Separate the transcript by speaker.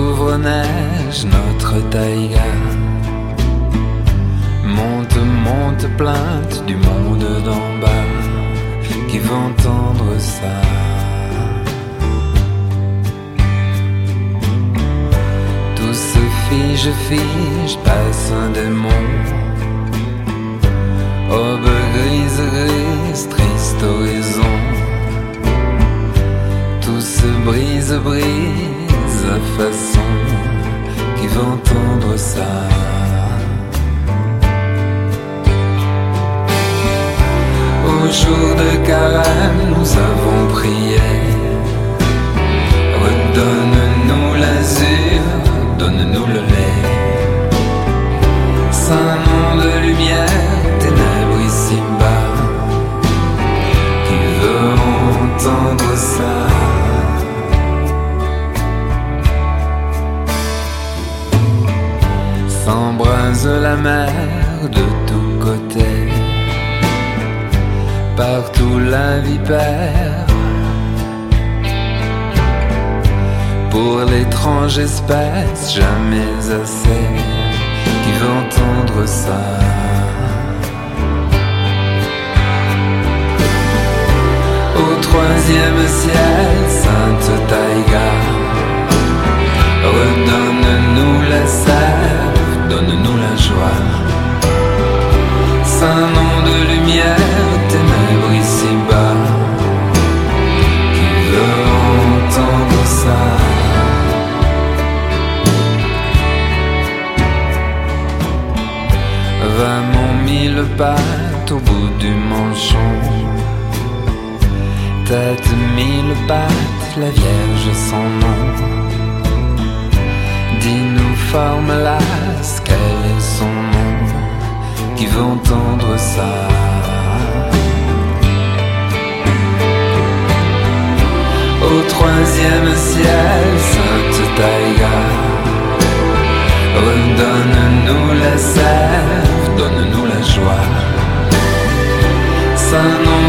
Speaker 1: couvre-neige notre taïga. Monte, monte, plainte du monde d'en bas qui va entendre ça. Tout se fige, fige, passe un démon. Aube grise, grise, triste horizon. Tout se brise, brise à façon qui va entendre ça. Au jour de carême, nous avons prié. Redonne-nous l'azur, donne-nous le lait. Saint nom de lumière, ténèbres ici-bas, qui veut entendre ça. S'embrase la mer de tous côtés, partout la vipère. Pour l'étrange espèce, jamais assez, qui veut entendre ça. Au troisième ciel, sainte taïga, redonne-nous la sève, donne-nous la joie. Saint nom de lumière, ténèbres ici-bas, qui veut entendre ça. Va mon mille pattes au bout du manchon, tête mille pattes, la Vierge sans nom. Dis-nous forme lasse, quel est son nom, qui veut entendre ça. Au troisième ciel, sainte taïga, redonne-nous la sève, donne-nous la joie. Saint nom